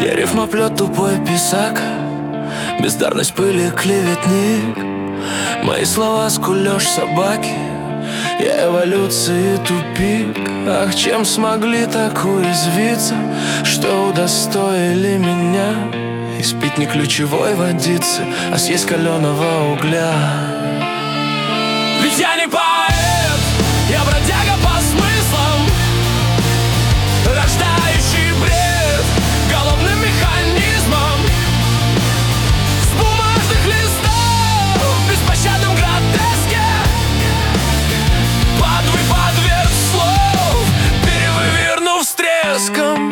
Я рифмоплет, тупой писак, бездарность, пыли, клеветник. Мои слова скулёж собаки, я эволюции тупик. Ах, чем смогли так уязвиться, что удостоили меня испить не ключевой водицы, а съесть каленого угля. Ведь я не поэт, я бродяга по смыслам, рождающий бред головным механизмом. С бумажных листов в беспощадном гротеске подверг слов, перевывернув с треском.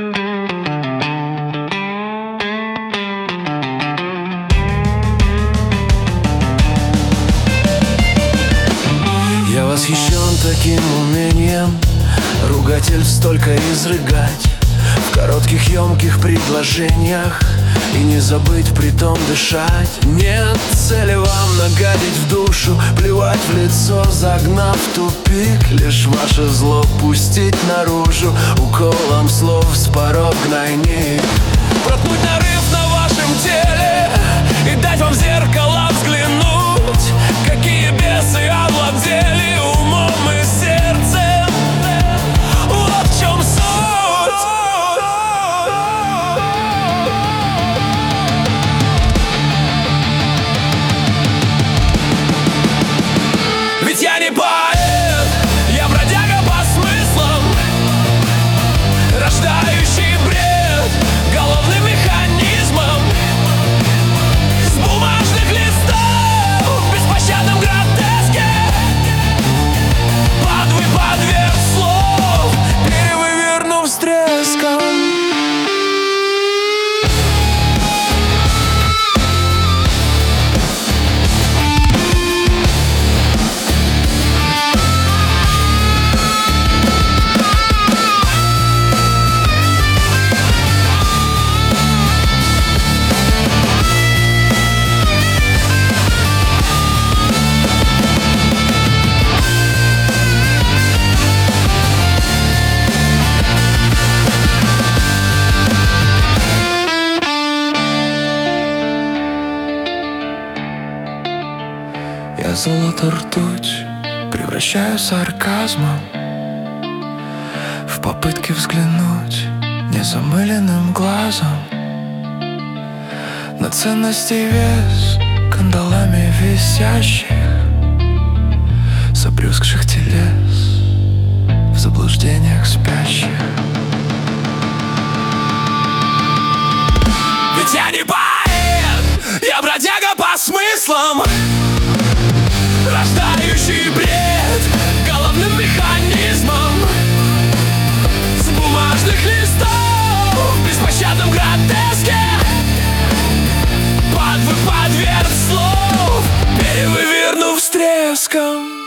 Я восхищен таким умением ругательств столько изрыгать в коротких емких предложениях и не забыть притом дышать. Нет цели вам нагадить в душу, плевать в лицо, загнав в тупик. Лишь ваше зло пустить наружу уколом слов с порог гнойник. Проткнуть нарыв на вашем теле и дать вам в зеркало взглянуть, какие бесы овладели умом и сердцем. Вот в чем суть. Ведь я не поэт, я бродяга по смыслам, рождающий бред головным механизмом. С бумажных листов в беспощадном гротеске подверг слов, перевывернув с треском. Я золото ртуть превращаю сарказмом в попытке взглянуть незамыленным глазом на ценности вес кандалами висящих, с обрюзгших телес в заблуждениях спящих. Ведь я не поэт, я бродяга по смыслам, рождающий бред головным механизмом. С бумажных листов в беспощадном гротеске подверг слов, перевывернув с треском.